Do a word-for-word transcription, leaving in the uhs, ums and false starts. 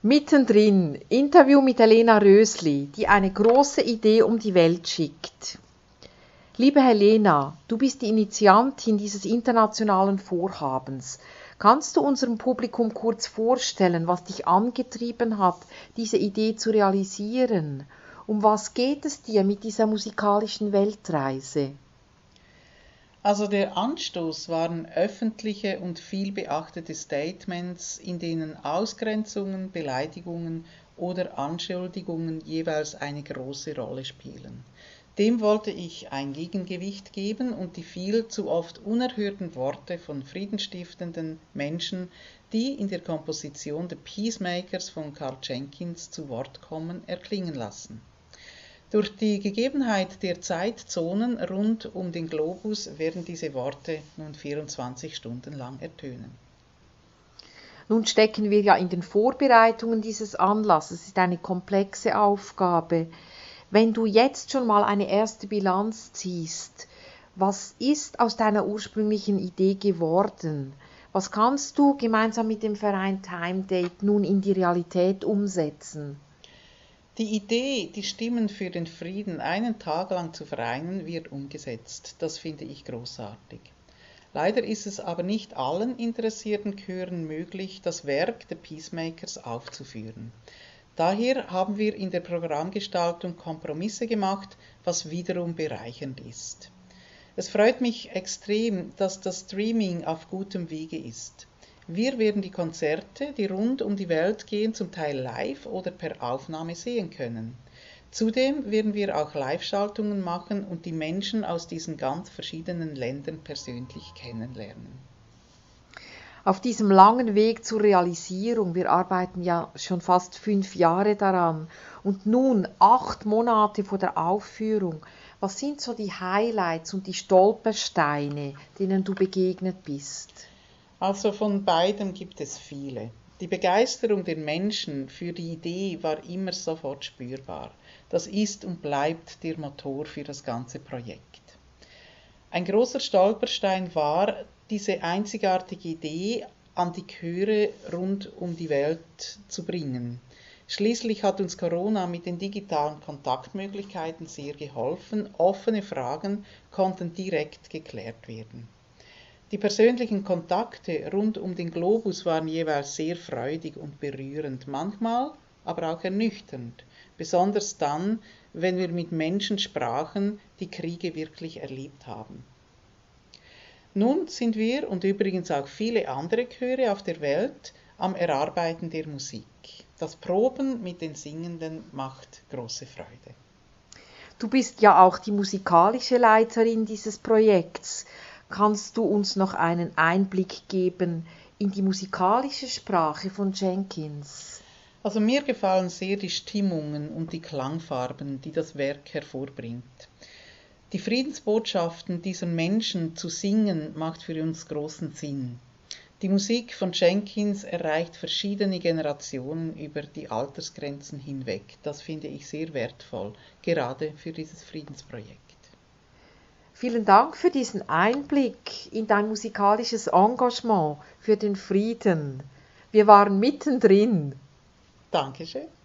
Mittendrin, Interview mit Helena Rösli, die eine große Idee um die Welt schickt. Liebe Helena, du bist die Initiantin dieses internationalen Vorhabens. Kannst du unserem Publikum kurz vorstellen, was dich angetrieben hat, diese Idee zu realisieren? Um was geht es dir mit dieser musikalischen Weltreise? Also der Anstoß waren öffentliche und viel beachtete Statements, in denen Ausgrenzungen, Beleidigungen oder Anschuldigungen jeweils eine große Rolle spielen. Dem wollte ich ein Gegengewicht geben und die viel zu oft unerhörten Worte von friedenstiftenden Menschen, die in der Komposition The Peacemakers von Karl Jenkins zu Wort kommen, erklingen lassen. Durch die Gegebenheit der Zeitzonen rund um den Globus werden diese Worte nun vierundzwanzig Stunden lang ertönen. Nun stecken wir ja in den Vorbereitungen dieses Anlasses. Es ist eine komplexe Aufgabe. Wenn du jetzt schon mal eine erste Bilanz ziehst, was ist aus deiner ursprünglichen Idee geworden? Was kannst du gemeinsam mit dem Verein Time Date nun in die Realität umsetzen? Die Idee, die Stimmen für den Frieden einen Tag lang zu vereinen, wird umgesetzt. Das finde ich großartig. Leider ist es aber nicht allen interessierten Chören möglich, das Werk der Peacemakers aufzuführen. Daher haben wir in der Programmgestaltung Kompromisse gemacht, was wiederum bereichernd ist. Es freut mich extrem, dass das Streaming auf gutem Wege ist. Wir werden die Konzerte, die rund um die Welt gehen, zum Teil live oder per Aufnahme sehen können. Zudem werden wir auch Live-Schaltungen machen und die Menschen aus diesen ganz verschiedenen Ländern persönlich kennenlernen. Auf diesem langen Weg zur Realisierung, wir arbeiten ja schon fast fünf Jahre daran und nun acht Monate vor der Aufführung, was sind so die Highlights und die Stolpersteine, denen du begegnet bist? Also von beidem gibt es viele. Die Begeisterung der Menschen für die Idee war immer sofort spürbar. Das ist und bleibt der Motor für das ganze Projekt. Ein großer Stolperstein war diese einzigartige Idee, an die Chöre rund um die Welt zu bringen. Schließlich hat uns Corona mit den digitalen Kontaktmöglichkeiten sehr geholfen. Offene Fragen konnten direkt geklärt werden. Die persönlichen Kontakte rund um den Globus waren jeweils sehr freudig und berührend, manchmal aber auch ernüchternd, besonders dann, wenn wir mit Menschen sprachen, die Kriege wirklich erlebt haben. Nun sind wir und übrigens auch viele andere Chöre auf der Welt am Erarbeiten der Musik. Das Proben mit den Singenden macht große Freude. Du bist ja auch die musikalische Leiterin dieses Projekts. Kannst du uns noch einen Einblick geben in die musikalische Sprache von Jenkins? Also mir gefallen sehr die Stimmungen und die Klangfarben, die das Werk hervorbringt. Die Friedensbotschaften dieser Menschen zu singen, macht für uns großen Sinn. Die Musik von Jenkins erreicht verschiedene Generationen über die Altersgrenzen hinweg. Das finde ich sehr wertvoll, gerade für dieses Friedensprojekt. Vielen Dank für diesen Einblick in dein musikalisches Engagement für den Frieden. Wir waren mittendrin. Dankeschön.